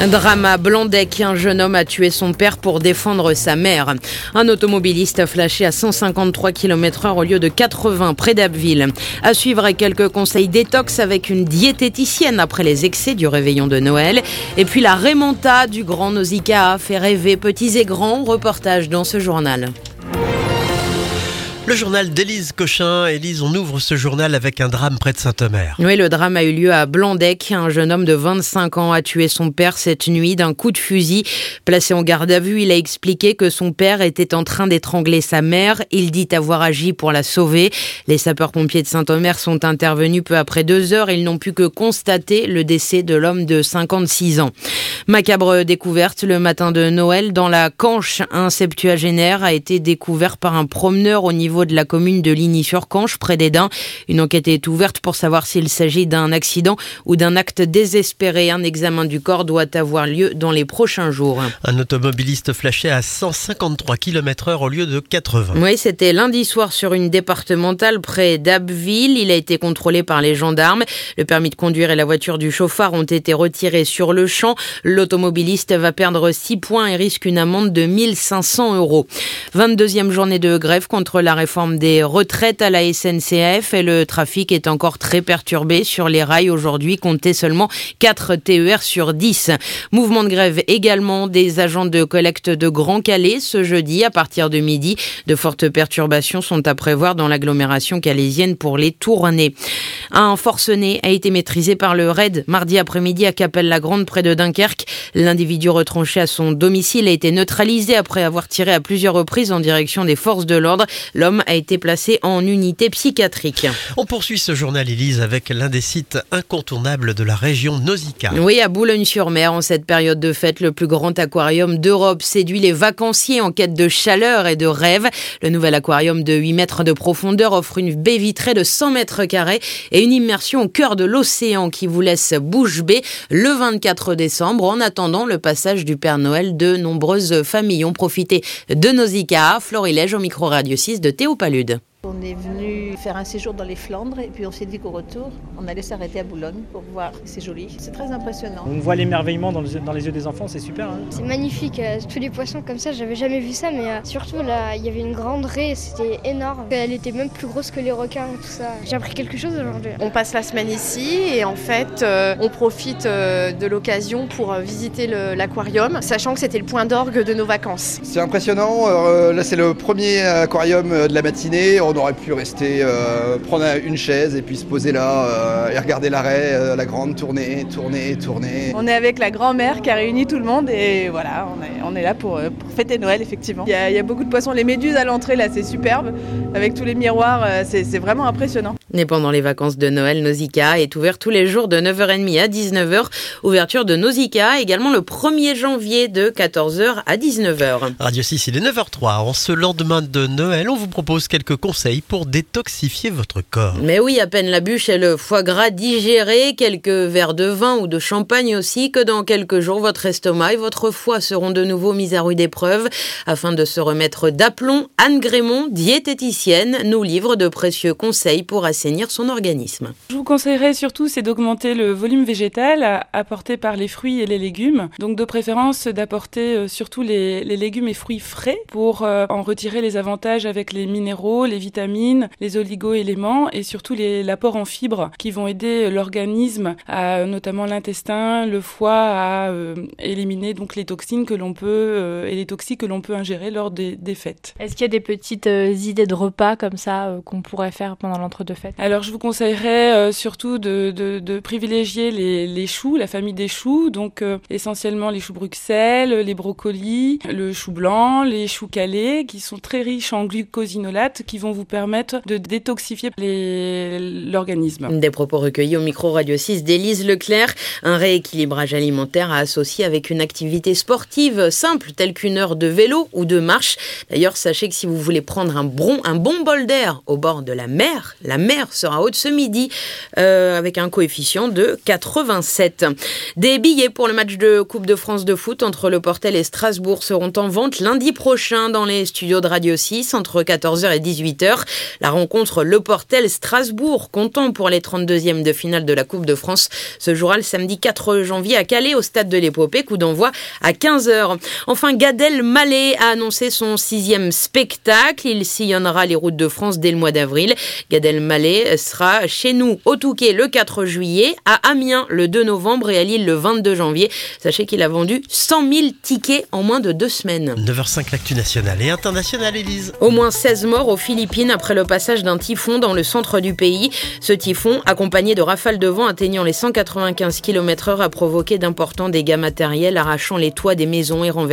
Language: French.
Un drame à Blandec, un jeune homme a tué son père pour défendre sa mère. Un automobiliste a flashé à 153 km/h au lieu de 80 près d'Abbeville. À suivre, quelques conseils détox avec une diététicienne après les excès du réveillon de Noël. Et puis la remonta du Grand Nausicaa fait rêver petits et grands. Reportage dans ce journal. Le journal d'Élise Cochin. Élise, on ouvre ce journal avec un drame près de Saint-Omer. Oui, le drame a eu lieu à Blandec. Un jeune homme de 25 ans a tué son père cette nuit d'un coup de fusil. Placé en garde à vue, il a expliqué que son père était en train d'étrangler sa mère. Il dit avoir agi pour la sauver. Les sapeurs-pompiers de Saint-Omer sont intervenus peu après 2 heures. Ils n'ont pu que constater le décès de l'homme de 56 ans. Macabre découverte le matin de Noël dans la Canche. Un septuagénaire a été découvert par un promeneur au niveau de la commune de Ligny-sur-Canche, près d'Edin. Une enquête est ouverte pour savoir s'il s'agit d'un accident ou d'un acte désespéré. Un examen du corps doit avoir lieu dans les prochains jours. Un automobiliste flashé à 153 km/h au lieu de 80. Oui, c'était lundi soir sur une départementale près d'Abbeville. Il a été contrôlé par les gendarmes. Le permis de conduire et la voiture du chauffard ont été retirés sur le champ. L'automobiliste va perdre 6 points et risque une amende de 1 500 €. 22e journée de grève contre la réforme des retraites à la SNCF et le trafic est encore très perturbé sur les rails aujourd'hui. Comptez seulement 4 TER sur 10. Mouvement de grève également des agents de collecte de Grand Calais ce jeudi à partir de midi. De fortes perturbations sont à prévoir dans l'agglomération calaisienne pour les tournées. Un forcené a été maîtrisé par le RAID mardi après-midi à Capelle-la-Grande près de Dunkerque. L'individu retranché à son domicile a été neutralisé après avoir tiré à plusieurs reprises en direction des forces de l'ordre. L'homme a été placé en unité psychiatrique. On poursuit ce journal, Élise, avec l'un des sites incontournables de la région Nausicaa. Oui, à Boulogne-sur-Mer, en cette période de fête, le plus grand aquarium d'Europe séduit les vacanciers en quête de chaleur et de rêve. Le nouvel aquarium de 8 mètres de profondeur offre une baie vitrée de 100 mètres carrés et une immersion au cœur de l'océan qui vous laisse bouche bée le 24 décembre. En attendant le passage du Père Noël, de nombreuses familles ont profité de Nausicaa. Florilège au micro Radio 6 de Théo Palude. On est venu faire un séjour dans les Flandres et puis on s'est dit qu'au retour, on allait s'arrêter à Boulogne pour voir. C'est joli, c'est très impressionnant. On voit l'émerveillement dans les yeux des enfants, c'est super. Hein. C'est magnifique, tous les poissons comme ça, j'avais jamais vu ça, mais surtout là, il y avait une grande raie, c'était énorme. Elle était même plus grosse que les requins et tout ça. J'ai appris quelque chose aujourd'hui. On passe la semaine ici et en fait, on profite de l'occasion pour visiter l'aquarium, sachant que c'était le point d'orgue de nos vacances. C'est impressionnant, là c'est le premier aquarium de la matinée. On aurait pu rester, prendre une chaise et puis se poser là et regarder l'arrêt, la grande tournée. On est avec la grand-mère qui a réuni tout le monde et voilà, on est là pour fêter Noël effectivement. Il y a beaucoup de poissons, les méduses à l'entrée là, c'est superbe, avec tous les miroirs, c'est vraiment impressionnant. Et pendant les vacances de Noël, Nausicaa est ouvert tous les jours de 9h30 à 19h. Ouverture de Nausicaa également le 1er janvier de 14h à 19h. Radio 6, il est 9h03. En ce lendemain de Noël, on vous propose quelques conseils pour détoxifier votre corps. Mais oui, à peine la bûche et le foie gras digérés, quelques verres de vin ou de champagne aussi, que dans quelques jours, votre estomac et votre foie seront de nouveau mis à rude épreuve. Afin de se remettre d'aplomb, Anne Grémont, diététicienne, nous livre de précieux conseils pour assainir son organisme. Je vous conseillerais surtout, c'est d'augmenter le volume végétal apporté par les fruits et les légumes. Donc de préférence d'apporter surtout les légumes et fruits frais pour en retirer les avantages avec les minéraux, les vitamines, les oligo-éléments et surtout l'apport en fibres qui vont aider l'organisme, notamment l'intestin, le foie, à éliminer donc les toxines que l'on peut et les toxiques que l'on peut ingérer lors des fêtes. Est-ce qu'il y a des petites idées de repas comme ça qu'on pourrait faire pendant l'entre-deux-fêtes ? Alors je vous conseillerais surtout de privilégier les choux, la famille des choux, donc essentiellement les choux Bruxelles, les brocolis, le chou blanc, les choux calés qui sont très riches en glucosinolates qui vont vous permettre de détoxifier l'organisme. Des propos recueillis au micro Radio 6 d'Élise Leclerc. Un rééquilibrage alimentaire à associer avec une activité sportive simples, tels qu'une heure de vélo ou de marche. D'ailleurs, sachez que si vous voulez prendre un bon bol d'air au bord de la mer sera haute ce midi avec un coefficient de 87. Des billets pour le match de Coupe de France de foot entre Le Portel et Strasbourg seront en vente lundi prochain dans les studios de Radio 6 entre 14h et 18h. La rencontre Le Portel-Strasbourg, comptant pour les 32e de finale de la Coupe de France, se jouera le samedi 4 janvier à Calais au stade de l'Épopée, coup d'envoi à 15h. Enfin, Gad Elmaleh a annoncé son 6e spectacle. Il sillonnera les routes de France dès le mois d'avril. Gad Elmaleh sera chez nous au Touquet le 4 juillet, à Amiens le 2 novembre et à Lille le 22 janvier. Sachez qu'il a vendu 100 000 tickets en moins de 2 semaines. 9h05, l'actu nationale et internationale, Élise. Au moins 16 morts aux Philippines après le passage d'un typhon dans le centre du pays. Ce typhon, accompagné de rafales de vent atteignant les 195 km/h, a provoqué d'importants dégâts matériels, arrachant les toits des maisons et